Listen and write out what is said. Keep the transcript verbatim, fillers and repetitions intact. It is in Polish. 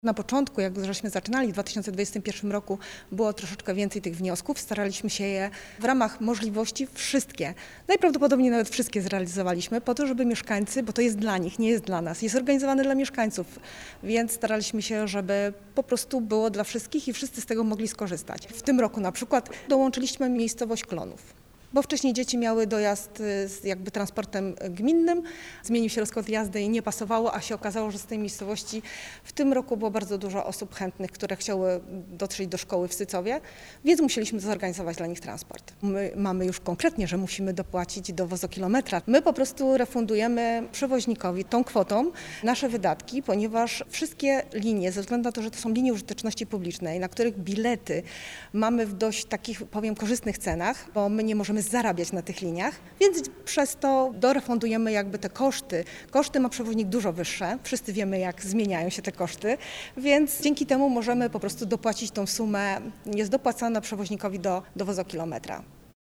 Na początku, jak żeśmy zaczynali w dwa tysiące dwudziestym pierwszym roku, było troszeczkę więcej tych wniosków. Staraliśmy się je w ramach możliwości wszystkie, najprawdopodobniej nawet wszystkie zrealizowaliśmy po to, żeby mieszkańcy, bo to jest dla nich, nie jest dla nas, jest organizowane dla mieszkańców, więc staraliśmy się, żeby po prostu było dla wszystkich i wszyscy z tego mogli skorzystać. W tym roku na przykład dołączyliśmy miejscowość Klonów, bo wcześniej dzieci miały dojazd z jakby transportem gminnym, zmienił się rozkład jazdy i nie pasowało, a się okazało, że z tej miejscowości w tym roku było bardzo dużo osób chętnych, które chciały dotrzeć do szkoły w Sycowie, więc musieliśmy zorganizować dla nich transport. My mamy już konkretnie, że musimy dopłacić do wozokilometra. My po prostu refundujemy przewoźnikowi tą kwotą nasze wydatki, ponieważ wszystkie linie, ze względu na to, że to są linie użyteczności publicznej, na których bilety mamy w dość takich, powiem, korzystnych cenach, bo my nie możemy zarabiać na tych liniach, więc przez to dorefundujemy jakby te koszty. Koszty ma przewoźnik dużo wyższe, wszyscy wiemy, jak zmieniają się te koszty, więc dzięki temu możemy po prostu dopłacić tą sumę, jest dopłacana przewoźnikowi do, do wozokilometra.